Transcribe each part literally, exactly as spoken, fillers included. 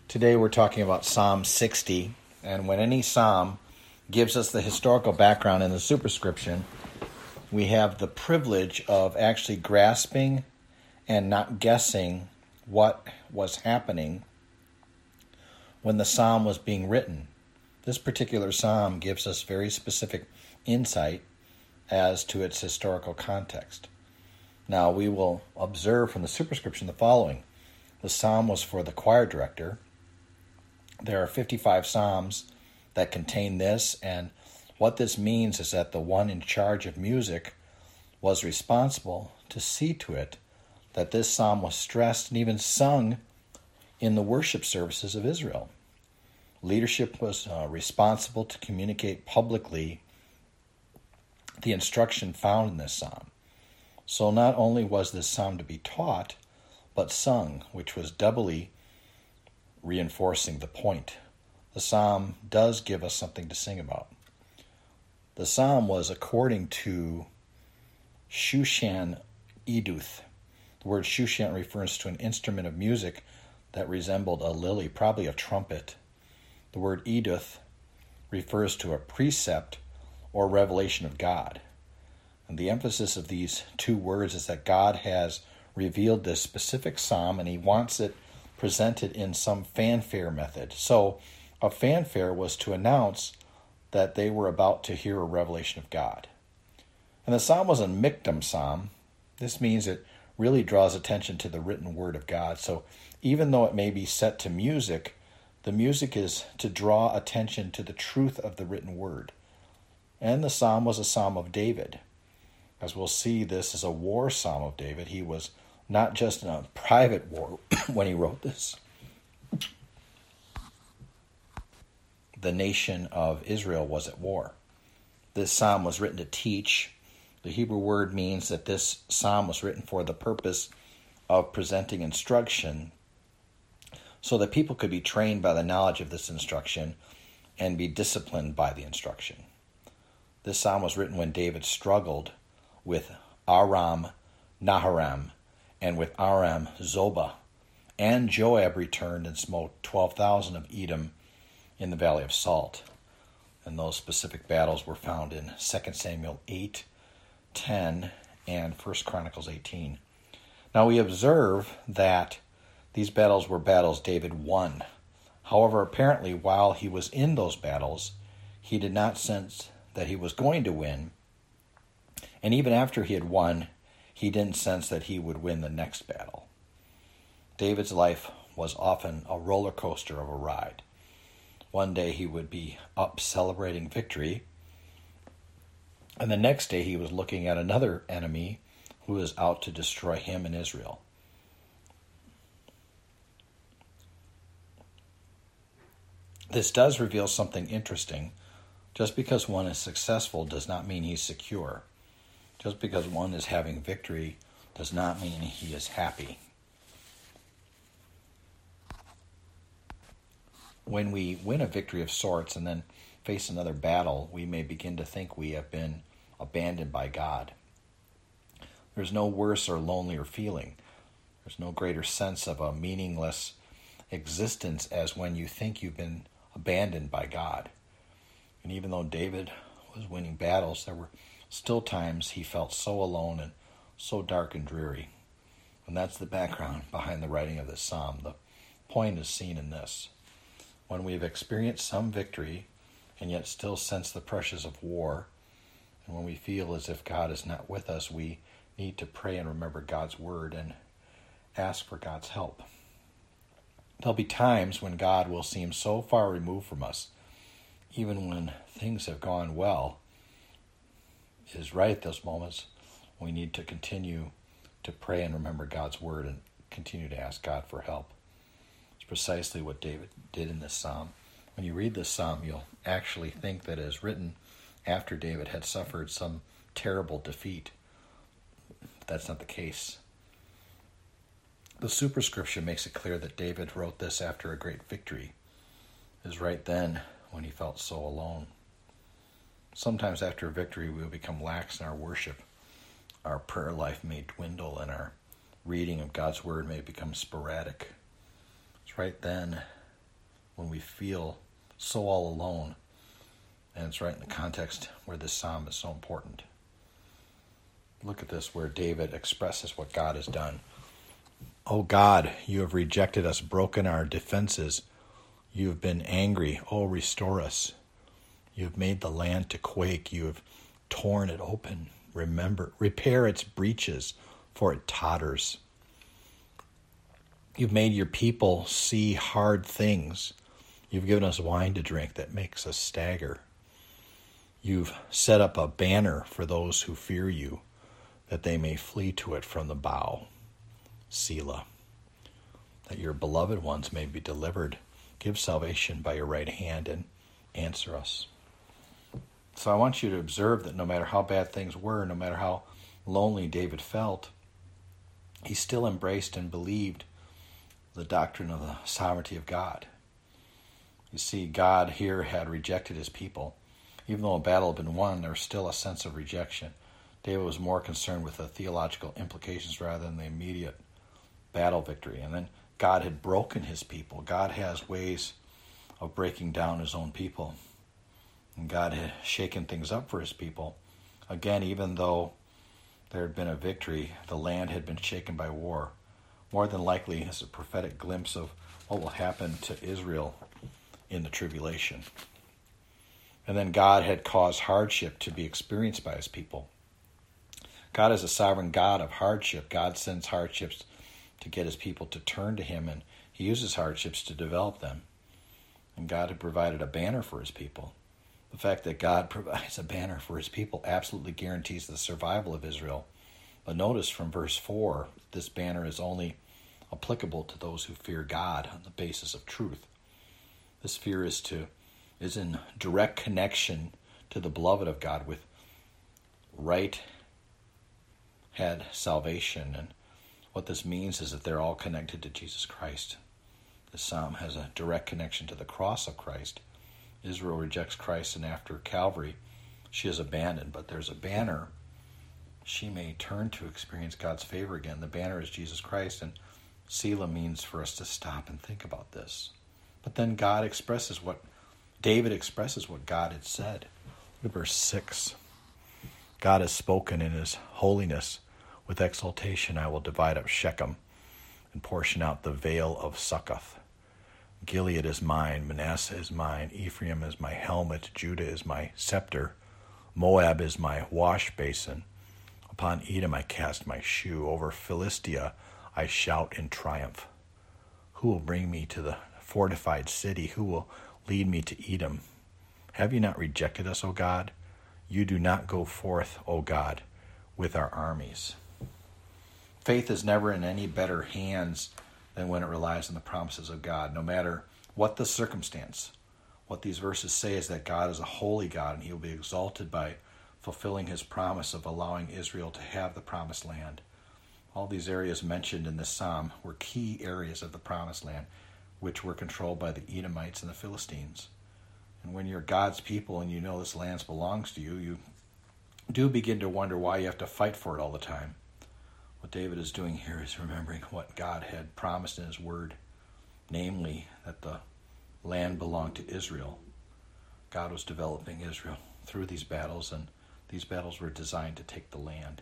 Today we're talking about Psalm sixty, and when any psalm gives us the historical background in the superscription, we have the privilege of actually grasping and not guessing what was happening when the psalm was being written. This particular psalm gives us very specific insight as to its historical context. Now, we will observe from the superscription the following. The psalm was for the choir director. There are fifty-five psalms that contain this, and what this means is that the one in charge of music was responsible to see to it that this psalm was stressed and even sung in the worship services of Israel. Leadership was uh, responsible to communicate publicly the instruction found in this psalm. So not only was this psalm to be taught, but sung, which was doubly reinforcing the point. The psalm does give us something to sing about. The psalm was according to Shushan Eduth. The word Shushan refers to an instrument of music that resembled a lily, probably a trumpet. The word Eduth refers to a precept or revelation of God. And the emphasis of these two words is that God has revealed this specific psalm and he wants it presented in some fanfare method. So a fanfare was to announce that they were about to hear a revelation of God. And the psalm was a miktam psalm. This means it really draws attention to the written word of God. So even though it may be set to music, the music is to draw attention to the truth of the written word. And the psalm was a psalm of David. As we'll see, this is a war psalm of David. He was not just in a private war when he wrote this. The nation of Israel was at war. This psalm was written to teach. The Hebrew word means that this psalm was written for the purpose of presenting instruction so that people could be trained by the knowledge of this instruction and be disciplined by the instruction. This psalm was written when David struggled with Aram Naharam and with Aram Zobah, and Joab returned and smote twelve thousand of Edom in the Valley of Salt. And those specific battles were found in Second Samuel eight, ten, and First Chronicles eighteen. Now we observe that these battles were battles David won. However, apparently while he was in those battles, he did not sense that he was going to win. And even after he had won, he didn't sense that he would win the next battle. David's life was often a roller coaster of a ride. One day he would be up celebrating victory, and the next day he was looking at another enemy who was out to destroy him and Israel. This does reveal something interesting. Just because one is successful does not mean he's secure. Just because one is having victory does not mean he is happy. When we win a victory of sorts and then face another battle, we may begin to think we have been abandoned by God. There's no worse or lonelier feeling. There's no greater sense of a meaningless existence as when you think you've been abandoned by God. And even though David was winning battles, there were still times he felt so alone and so dark and dreary. And that's the background behind the writing of this psalm. The point is seen in this. When we've experienced some victory and yet still sense the pressures of war, and when we feel as if God is not with us, we need to pray and remember God's word and ask for God's help. There'll be times when God will seem so far removed from us, even when things have gone well. It is right at those moments we need to continue to pray and remember God's word and continue to ask God for help. It's precisely what David did in this psalm. When you read this psalm, you'll actually think that it is written after David had suffered some terrible defeat. That's not the case. The superscription makes it clear that David wrote this after a great victory. It is right then when he felt so alone. Sometimes after a victory, we will become lax in our worship. Our prayer life may dwindle and our reading of God's word may become sporadic. It's right then when we feel so all alone. And it's right in the context where this psalm is so important. Look at this, where David expresses what God has done. O God, you have rejected us, broken our defenses. You have been angry. Oh, restore us. You have made the land to quake. You have torn it open. Remember, repair its breaches, for it totters. You've made your people see hard things. You've given us wine to drink that makes us stagger. You've set up a banner for those who fear you, that they may flee to it from the bow. Selah. That your beloved ones may be delivered. Give salvation by your right hand and answer us. So I want you to observe that no matter how bad things were, no matter how lonely David felt, he still embraced and believed the doctrine of the sovereignty of God. You see, God here had rejected his people. Even though a battle had been won, there was still a sense of rejection. David was more concerned with the theological implications rather than the immediate battle victory. And then God had broken his people. God has ways of breaking down his own people. And God had shaken things up for his people. Again, even though there had been a victory, the land had been shaken by war. More than likely, it's a prophetic glimpse of what will happen to Israel in the tribulation. And then God had caused hardship to be experienced by his people. God is a sovereign God of hardship. God sends hardships to get his people to turn to him, and he uses hardships to develop them. And God had provided a banner for his people. The fact that God provides a banner for his people absolutely guarantees the survival of Israel. But notice from verse four, this banner is only applicable to those who fear God on the basis of truth. This fear is to is in direct connection to the beloved of God with right head salvation. And what this means is that they're all connected to Jesus Christ. The psalm has a direct connection to the cross of Christ. Israel rejects Christ, and after Calvary, she is abandoned. But there's a banner she may turn to experience God's favor again. The banner is Jesus Christ, and Selah means for us to stop and think about this. But then God expresses what David expresses what God had said. Look at verse six. God has spoken in his holiness. With exultation I will divide up Shechem and portion out the vale of Succoth. Gilead is mine, Manasseh is mine, Ephraim is my helmet, Judah is my scepter, Moab is my wash basin. Upon Edom I cast my shoe, over Philistia I shout in triumph. Who will bring me to the fortified city? Who will lead me to Edom? Have you not rejected us, O God? You do not go forth, O God, with our armies. Faith is never in any better hands than when it relies on the promises of God, no matter what the circumstance. What these verses say is that God is a holy God, and he will be exalted by fulfilling his promise of allowing Israel to have the promised land. All these areas mentioned in this psalm were key areas of the promised land, which were controlled by the Edomites and the Philistines. And when you're God's people and you know this land belongs to you, you do begin to wonder why you have to fight for it all the time. What David is doing here is remembering what God had promised in his word, namely that the land belonged to Israel. God was developing Israel through these battles, and these battles were designed to take the land.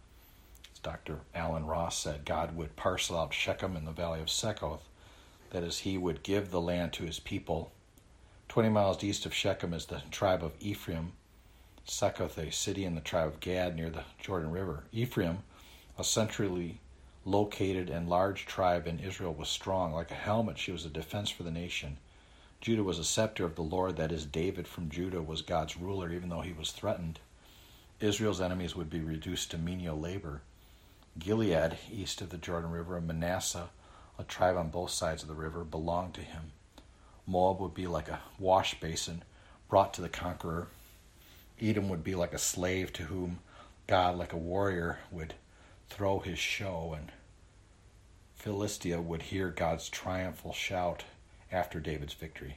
As Doctor Alan Ross said, God would parcel out Shechem in the valley of Succoth. That is, he would give the land to his people. Twenty miles east of Shechem is the tribe of Ephraim. Succoth, a city in the tribe of Gad near the Jordan River. Ephraim, a centrally located and large tribe in Israel, was strong. Like a helmet, she was a defense for the nation. Judah was a scepter of the Lord. That is, David from Judah was God's ruler, even though he was threatened. Israel's enemies would be reduced to menial labor. Gilead, east of the Jordan River, and Manasseh, a tribe on both sides of the river, belonged to him. Moab would be like a wash basin brought to the conqueror. Edom would be like a slave to whom God, like a warrior, would throw his show, and Philistia would hear God's triumphal shout after David's victory.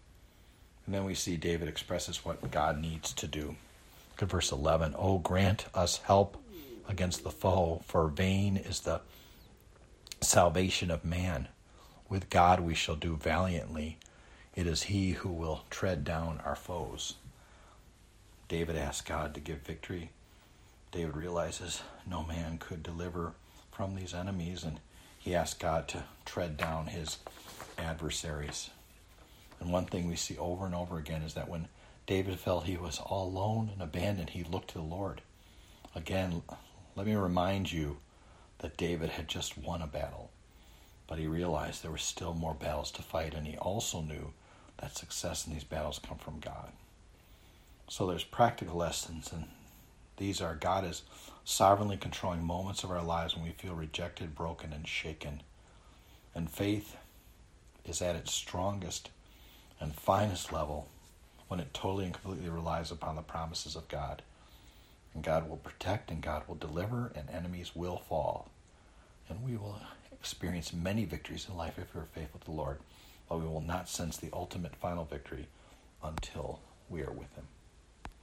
And then we see David expresses what God needs to do. Look at verse eleven. Oh, grant us help against the foe, for vain is the salvation of man. With God we shall do valiantly. It is he who will tread down our foes. David asked God to give victory. David realizes no man could deliver from these enemies, and he asked God to tread down his adversaries. And one thing we see over and over again is that when David felt he was all alone and abandoned, he looked to the Lord. Again, let me remind you that David had just won a battle, but he realized there were still more battles to fight, and he also knew that success in these battles come from God. So there's practical lessons, and these are: God is sovereignly controlling moments of our lives when we feel rejected, broken, and shaken. And faith is at its strongest and finest level when it totally and completely relies upon the promises of God. And God will protect, and God will deliver, and enemies will fall. And we will experience many victories in life if we are faithful to the Lord, but we will not sense the ultimate final victory until we are with him.